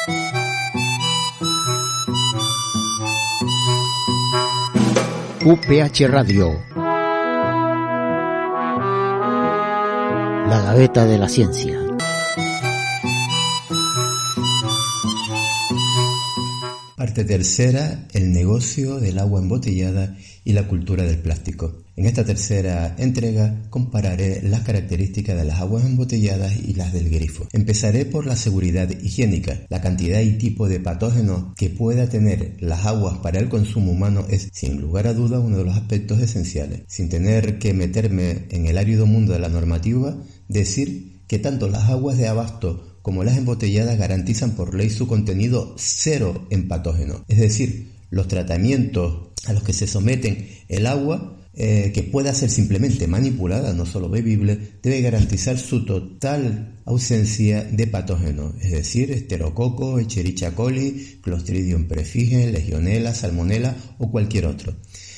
UPH Radio, la gaveta de la ciencia. Parte tercera, el negocio del agua embotellada y la cultura del plástico. En esta tercera entrega compararé las características de las aguas embotelladas y las del grifo. Empezaré por la seguridad higiénica. La cantidad y tipo de patógenos que pueda tener las aguas para el consumo humano es, sin lugar a dudas, uno de los aspectos esenciales. Sin tener que meterme en el árido mundo de la normativa, decir que tanto las aguas de abasto como las embotelladas garantizan por ley su contenido cero en patógenos. Es decir, los tratamientos a los que se someten el agua, que pueda ser simplemente manipulada, no solo bebible, debe garantizar su total ausencia de patógenos, es decir, Esterococo, Escherichia coli, Clostridium perfringens, Legionella, Salmonella o cualquier otro.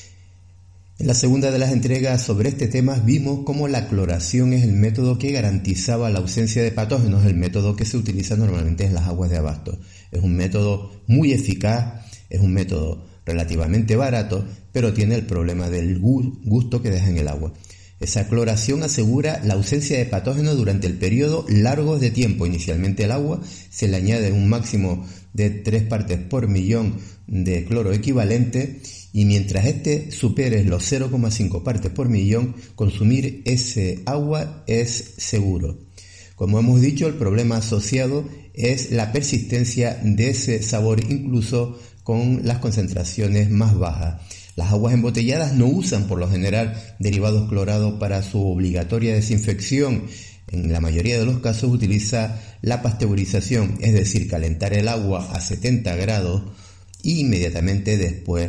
En la segunda de las entregas sobre este tema vimos cómo la cloración es el método que garantizaba la ausencia de patógenos, el método que se utiliza normalmente en las aguas de abasto. Es un método muy eficaz, es un método relativamente barato, pero tiene el problema del gusto que deja en el agua. Esa cloración asegura la ausencia de patógenos durante el periodo largo de tiempo. Inicialmente el agua se le añade un máximo de 3 partes por millón de cloro equivalente, y mientras este supere los 0,5 partes por millón, consumir ese agua es seguro. Como hemos dicho, el problema asociado es la persistencia de ese sabor incluso con las concentraciones más bajas. Las aguas embotelladas no usan por lo general derivados clorados para su obligatoria desinfección. En la mayoría de los casos utiliza la pasteurización, es decir, calentar el agua a 70 grados e inmediatamente después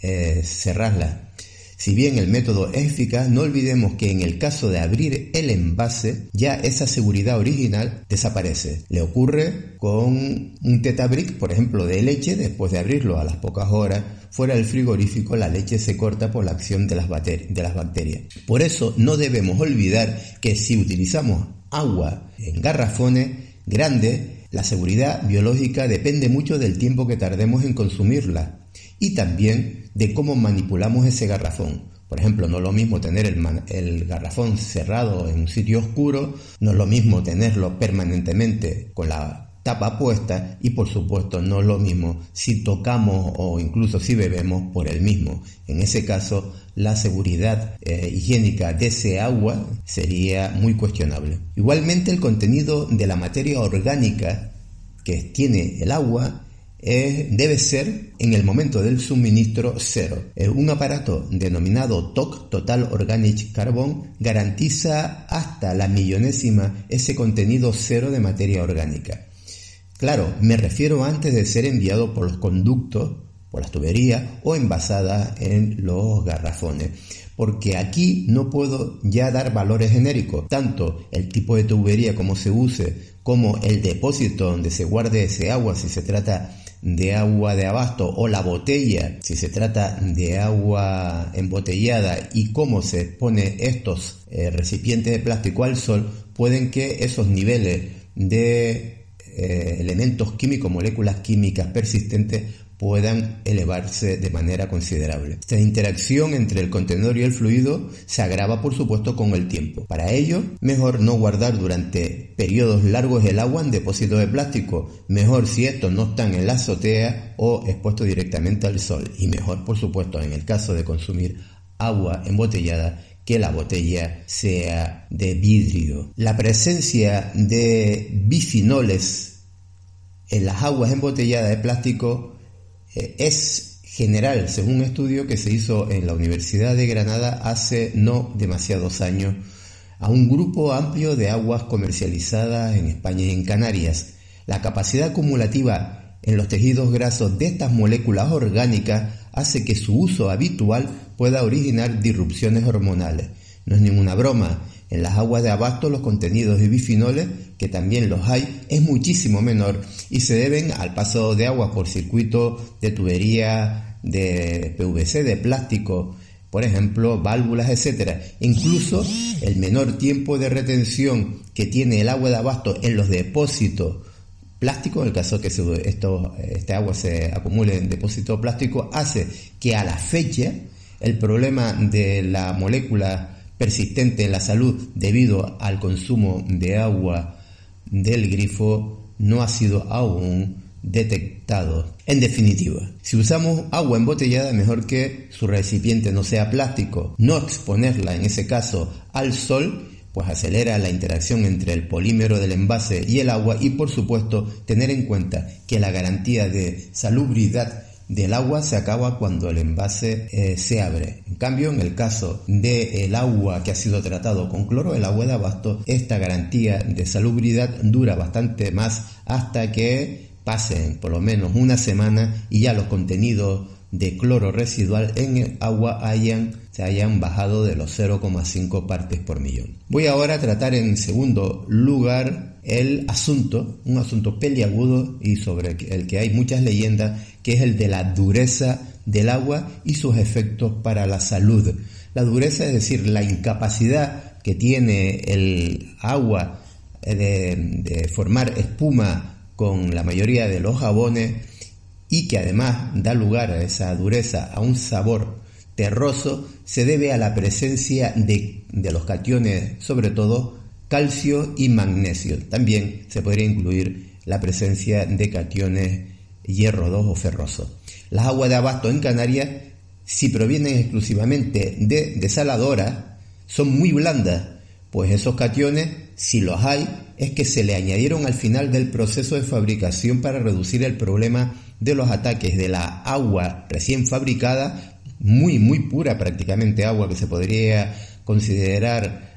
cerrarla. Si bien el método es eficaz, no olvidemos que en el caso de abrir el envase, ya esa seguridad original desaparece. Le ocurre con un Tetabric, por ejemplo, de leche. Después de abrirlo a las pocas horas, fuera del frigorífico, la leche se corta por la acción de las bacterias. Por eso no debemos olvidar que si utilizamos agua en garrafones grandes, la seguridad biológica depende mucho del tiempo que tardemos en consumirla y también de cómo manipulamos ese garrafón. Por ejemplo, no es lo mismo tener el garrafón cerrado en un sitio oscuro, no es lo mismo tenerlo permanentemente con la tapa puesta, y por supuesto no es lo mismo si tocamos o incluso si bebemos por el mismo. En ese caso, la seguridad higiénica de ese agua sería muy cuestionable. Igualmente, el contenido de la materia orgánica que tiene el agua debe ser en el momento del suministro cero. Un aparato denominado TOC, Total Organic Carbon, garantiza hasta la millonésima ese contenido cero de materia orgánica. Claro, me refiero antes de ser enviado por los conductos, por las tuberías o envasada en los garrafones, porque aquí no puedo ya dar valores genéricos, tanto el tipo de tubería como se use, como el depósito donde se guarde ese agua, si se trata de agua de abasto, o la botella, si se trata de agua embotellada, y cómo se pone estos recipientes de plástico al sol, pueden que esos niveles de elementos químicos, moléculas químicas persistentes, puedan elevarse de manera considerable. Esta interacción entre el contenedor y el fluido se agrava, por supuesto, con el tiempo. Para ello, mejor no guardar durante periodos largos el agua en depósitos de plástico. Mejor si estos no están en la azotea o expuestos directamente al sol. Y mejor, por supuesto, en el caso de consumir agua embotellada, que la botella sea de vidrio. La presencia de bifenoles en las aguas embotelladas de plástico es general, según un estudio que se hizo en la Universidad de Granada hace no demasiados años, a un grupo amplio de aguas comercializadas en España y en Canarias. La capacidad acumulativa en los tejidos grasos de estas moléculas orgánicas hace que su uso habitual pueda originar disrupciones hormonales. No es ninguna broma. En las aguas de abasto los contenidos de bifenoles, que también los hay, es muchísimo menor y se deben al paso de agua por circuito de tubería de PVC, de plástico, por ejemplo, válvulas, etc. Incluso el menor tiempo de retención que tiene el agua de abasto en los depósitos plástico, en el caso que este agua se acumule en depósito plástico, hace que a la fecha el problema de la molécula persistente en la salud debido al consumo de agua del grifo no ha sido aún detectado. En definitiva, si usamos agua embotellada, mejor que su recipiente no sea plástico. No exponerla, en ese caso, al sol, pues acelera la interacción entre el polímero del envase y el agua, y por supuesto tener en cuenta que la garantía de salubridad del agua se acaba cuando el envase se abre. En cambio, en el caso del agua que ha sido tratado con cloro, el agua de abasto, esta garantía de salubridad dura bastante más hasta que pasen por lo menos una semana y ya los contenidos de cloro residual en el agua se hayan bajado de los 0,5 partes por millón. Voy ahora a tratar en segundo lugar un asunto peliagudo y sobre el que hay muchas leyendas, que es el de la dureza del agua y sus efectos para la salud. La dureza, es decir, la incapacidad que tiene el agua de formar espuma con la mayoría de los jabones, y que además da lugar a esa dureza, a un sabor terroso, se debe a la presencia de los cationes, sobre todo calcio y magnesio. También se podría incluir la presencia de cationes hierro 2 o ferroso. Las aguas de abasto en Canarias, si provienen exclusivamente de desaladoras, son muy blandas, pues esos cationes, si los hay, es que se le añadieron al final del proceso de fabricación para reducir el problema de los ataques de la agua recién fabricada, muy pura, prácticamente agua que se podría considerar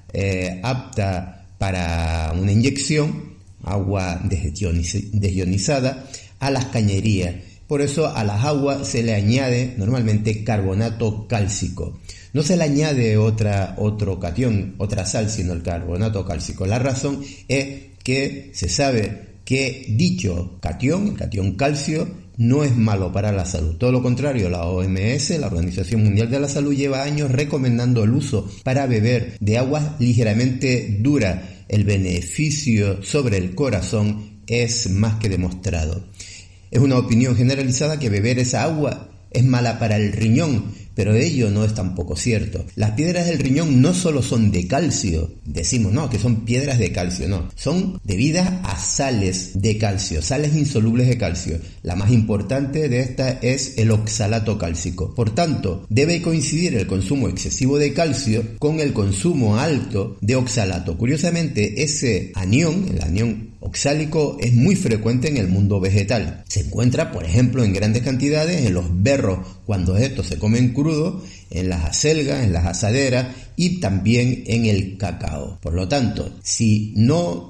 apta para una inyección, agua desionizada, a las cañerías. Por eso a las aguas se le añade normalmente carbonato cálcico. No se le añade otro catión, otra sal, sino el carbonato cálcico. La razón es que se sabe que dicho catión, el catión calcio, no es malo para la salud. Todo lo contrario, la OMS, la Organización Mundial de la Salud, lleva años recomendando el uso para beber de aguas ligeramente duras. El beneficio sobre el corazón es más que demostrado. Es una opinión generalizada que beber esa agua es mala para el riñón, pero ello no es tampoco cierto. Las piedras del riñón no solo son de calcio, decimos no, que son piedras de calcio, no, son debidas a sales de calcio, sales insolubles de calcio. La más importante de estas es el oxalato cálcico. Por tanto, debe coincidir el consumo excesivo de calcio con el consumo alto de oxalato. Curiosamente, ese anión, el anión oxálico, es muy frecuente en el mundo vegetal. Se encuentra, por ejemplo, en grandes cantidades en los berros cuando estos se comen crudos, en las acelgas, en las asaderas y también en el cacao. Por lo tanto, no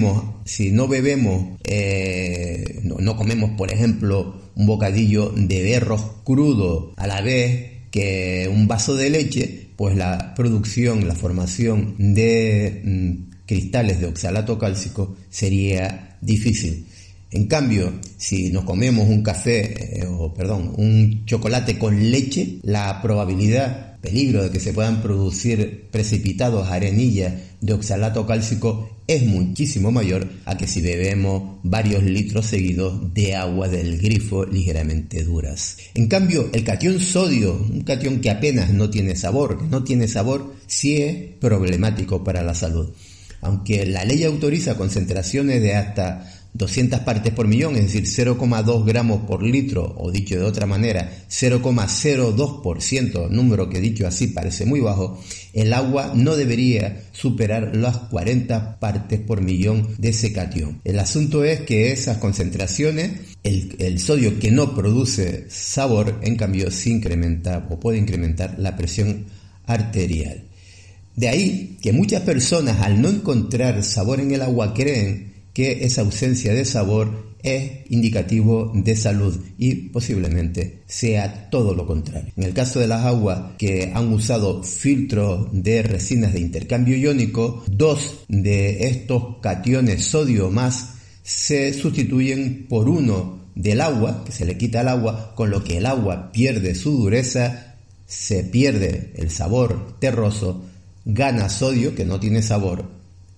comemos, por ejemplo, un bocadillo de berros crudo a la vez que un vaso de leche, pues la formación de cristales de oxalato cálcico sería difícil. En cambio, si nos comemos un chocolate con leche, la peligro de que se puedan producir precipitados, arenillas de oxalato cálcico es muchísimo mayor a que si bebemos varios litros seguidos de agua del grifo ligeramente duras. En cambio, el catión sodio, un catión que apenas no tiene sabor, sí es problemático para la salud. Aunque la ley autoriza concentraciones de hasta 200 partes por millón, es decir, 0,2 gramos por litro, o dicho de otra manera, 0,02%, número que dicho así parece muy bajo, el agua no debería superar las 40 partes por millón de ese catión. El asunto es que esas concentraciones, el sodio que no produce sabor, en cambio sí incrementa o puede incrementar la presión arterial. De ahí que muchas personas, al no encontrar sabor en el agua, creen que esa ausencia de sabor es indicativo de salud y posiblemente sea todo lo contrario. En el caso de las aguas que han usado filtros de resinas de intercambio iónico, 2 de estos cationes sodio más se sustituyen por uno del agua, que se le quita al agua, con lo que el agua pierde su dureza, se pierde el sabor terroso, gana sodio, que no tiene sabor,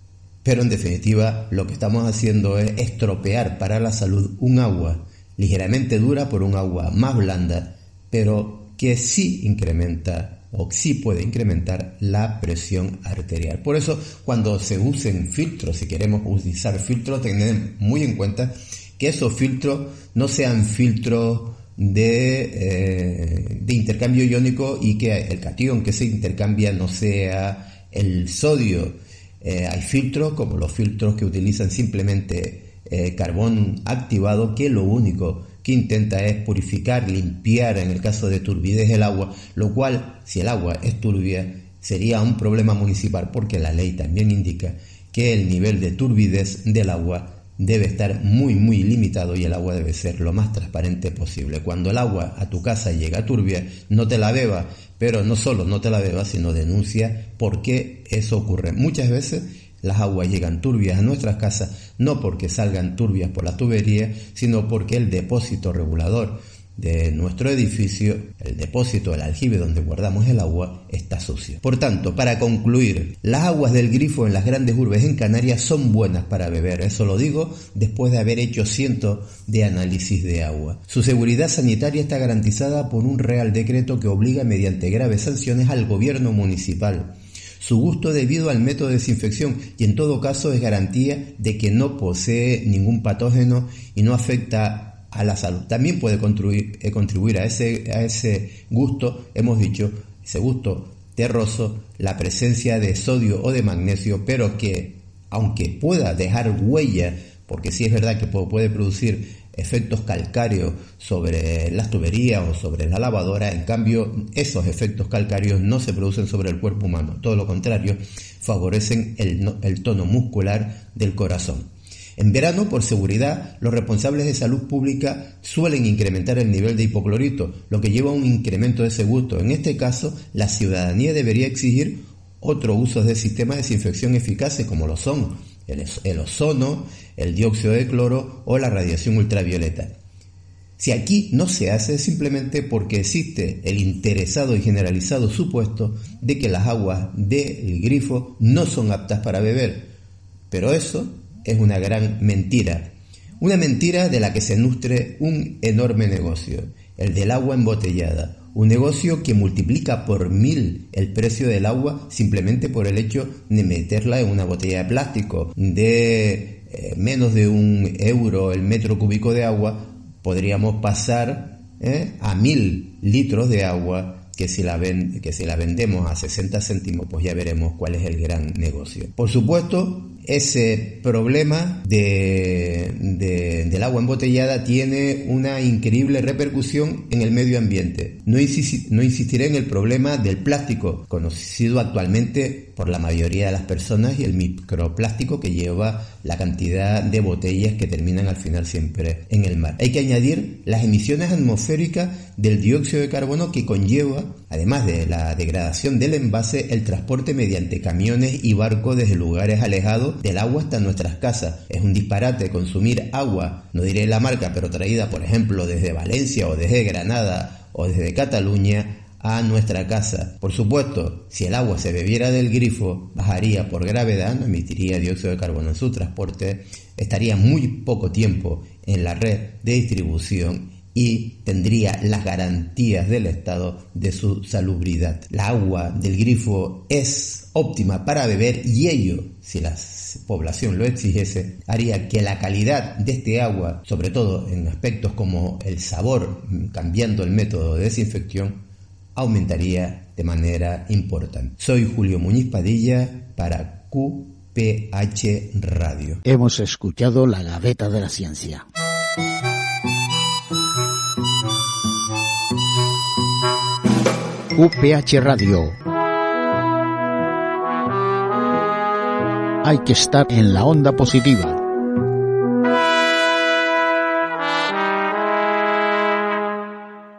Pero en definitiva lo que estamos haciendo es estropear para la salud un agua ligeramente dura por un agua más blanda, pero que sí incrementa o sí puede incrementar la presión arterial. Por eso, cuando se usen filtros, si queremos utilizar filtros, tener muy en cuenta que esos filtros no sean filtros de intercambio iónico y que el catión que se intercambia no sea el sodio. Hay filtros como los filtros que utilizan simplemente carbón activado, que lo único que intenta es purificar, limpiar en el caso de turbidez el agua, lo cual, si el agua es turbia, sería un problema municipal, porque la ley también indica que el nivel de turbidez del agua debe estar muy limitado y el agua debe ser lo más transparente posible. Cuando el agua a tu casa llega turbia, no te la bebas, pero no solo no te la bebas, sino denuncia por qué eso ocurre. Muchas veces las aguas llegan turbias a nuestras casas, no porque salgan turbias por la tubería, sino porque el depósito regulador de nuestro edificio, el depósito, el aljibe donde guardamos el agua, está sucio. Por tanto, para concluir, las aguas del grifo en las grandes urbes en Canarias son buenas para beber. Eso lo digo después de haber hecho cientos de análisis de agua. Su seguridad sanitaria está garantizada por un Real Decreto que obliga mediante graves sanciones al gobierno municipal. Su gusto debido al método de desinfección y en todo caso es garantía de que no posee ningún patógeno y no afecta a la salud. También puede contribuir a ese gusto, hemos dicho, ese gusto terroso, la presencia de sodio o de magnesio, pero que aunque pueda dejar huella, porque sí es verdad que puede producir efectos calcáreos sobre las tuberías o sobre la lavadora, en cambio esos efectos calcáreos no se producen sobre el cuerpo humano, todo lo contrario, favorecen el tono muscular del corazón. En verano, por seguridad, los responsables de salud pública suelen incrementar el nivel de hipoclorito, lo que lleva a un incremento de ese gusto. En este caso, la ciudadanía debería exigir otros usos de sistemas de desinfección eficaces, como lo son el ozono, el dióxido de cloro o la radiación ultravioleta. Si aquí no se hace, es simplemente porque existe el interesado y generalizado supuesto de que las aguas del grifo no son aptas para beber. Pero eso es una gran mentira. Una mentira de la que se nutre un enorme negocio, el del agua embotellada. Un negocio que multiplica por 1000 el precio del agua simplemente por el hecho de meterla en una botella de plástico de menos de €1 el metro cúbico de agua. Podríamos pasar a 1000 litros de agua que si la vendemos a 60 céntimos, pues ya veremos cuál es el gran negocio. Por supuesto, ese problema del agua embotellada tiene una increíble repercusión en el medio ambiente. No insistiré en el problema del plástico, conocido actualmente por la mayoría de las personas, y el microplástico que lleva la cantidad de botellas que terminan al final siempre en el mar. Hay que añadir las emisiones atmosféricas del dióxido de carbono que conlleva, además de la degradación del envase, el transporte mediante camiones y barcos desde lugares alejados del agua hasta nuestras casas. Es un disparate consumir agua, no diré la marca, pero traída por ejemplo desde Valencia o desde Granada o desde Cataluña a nuestra casa. Por supuesto, si el agua se bebiera del grifo, bajaría por gravedad, no emitiría dióxido de carbono en su transporte, estaría muy poco tiempo en la red de distribución y tendría las garantías del Estado de su salubridad. La agua del grifo es óptima para beber y ello, si la población lo exigiese, haría que la calidad de este agua, sobre todo en aspectos como el sabor, cambiando el método de desinfección, aumentaría de manera importante. Soy Julio Muñiz Padilla para QPH Radio. Hemos escuchado la Gaveta de la Ciencia. QPH Radio. Hay que estar en la onda positiva.